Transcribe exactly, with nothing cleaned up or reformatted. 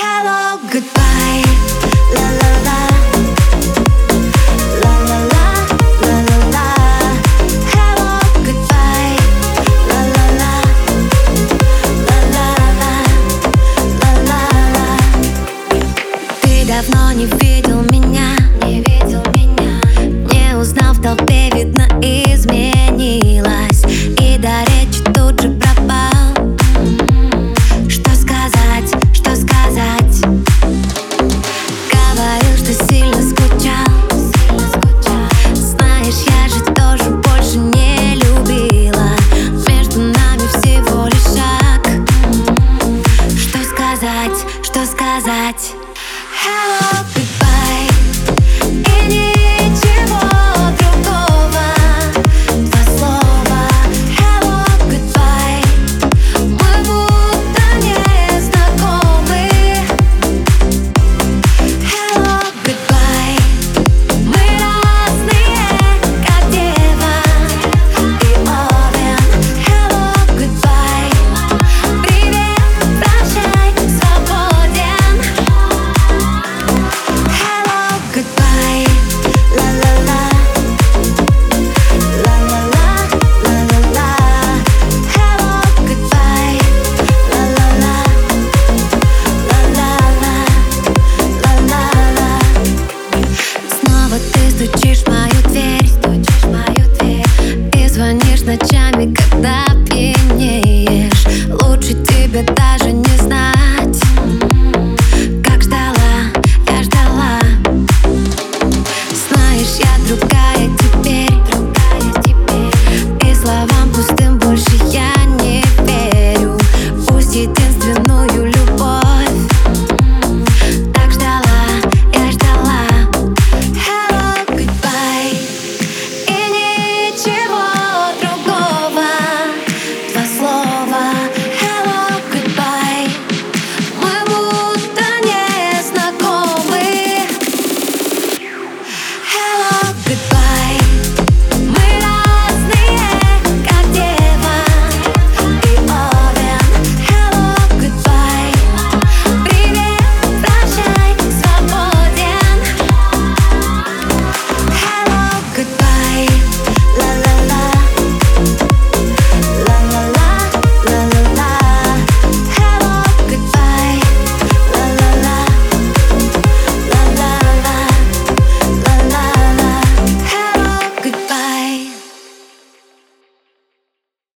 Hello, goodbye, la la la, la la la, la la la. Hello, goodbye, la la la, la la la, la la la. Ты давно не видел меня, не видел меня, не узнал в толпе, видно, изменилась, и до речи тут же пропал. Что сказать, что сказать? Говорил, что сильно скучал. Знаешь, я же тоже больше не любила. Между нами всего лишь шаг. Что сказать, что сказать?